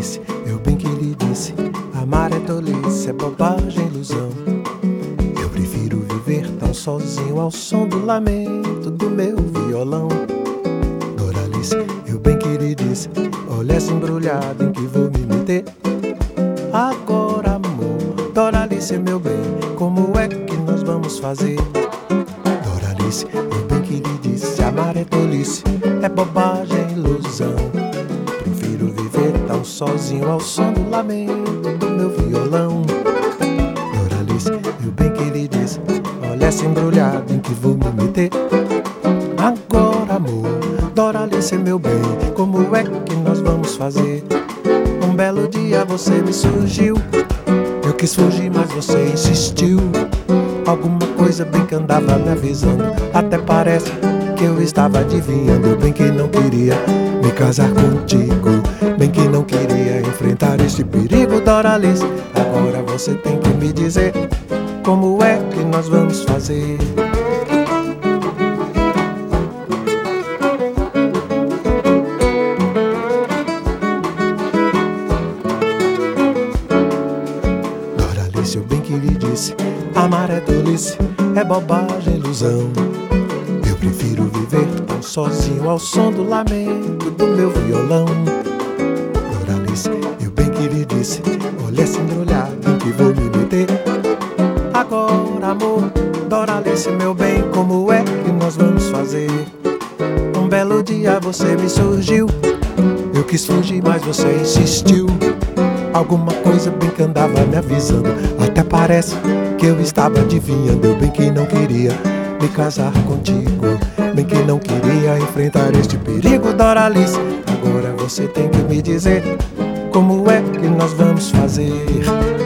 Doralice, eu bem que lhe disse, amar é tolice, é bobagem, ilusão. Eu prefiro viver tão sozinho ao som do lamento do meu violão. Doralice, eu bem que lhe disse, olha essa embrulhada em que vou me meter. Agora, amor, Doralice, meu bem, como é que nós vamos fazer? Doralice, eu bem que lhe disse, amar é tolice, é bobagem, ilusão. Prefiro viver tão sozinho ao som do lamento do meu violão. Doralice, eu bem que lhe disse, olha essa embrulhada em que vou me meter. Agora, amor, Doralice, meu bem, como é que nós vamos fazer? Um belo dia você me surgiu, eu quis fugir, mas você insistiu. Alguma coisa bem que andava me avisando, até parece que eu estava adivinhando. Bem que não queria me casar contigo, bem que não queria enfrentar este perigo. Doralice, agora você tem que me dizer, como é que nós vamos fazer? Eu bem que lhe disse, amar é tolice, é bobagem, ilusão. Eu prefiro viver tão sozinho ao som do lamento do meu violão. Doralice, eu bem que lhe disse, olha essa embrulhada em que vou me meter. Agora, amor, Doralice, meu bem, como é que nós vamos fazer? Um belo dia você me surgiu, eu quis fugir, mas você insistiu. Alguma coisa bem que andava me avisando, até parece que eu estava adivinhando. Eu bem que não queria me casar contigo, bem que não queria enfrentar este perigo. Doralice, agora você tem que me dizer, como é que nós vamos fazer?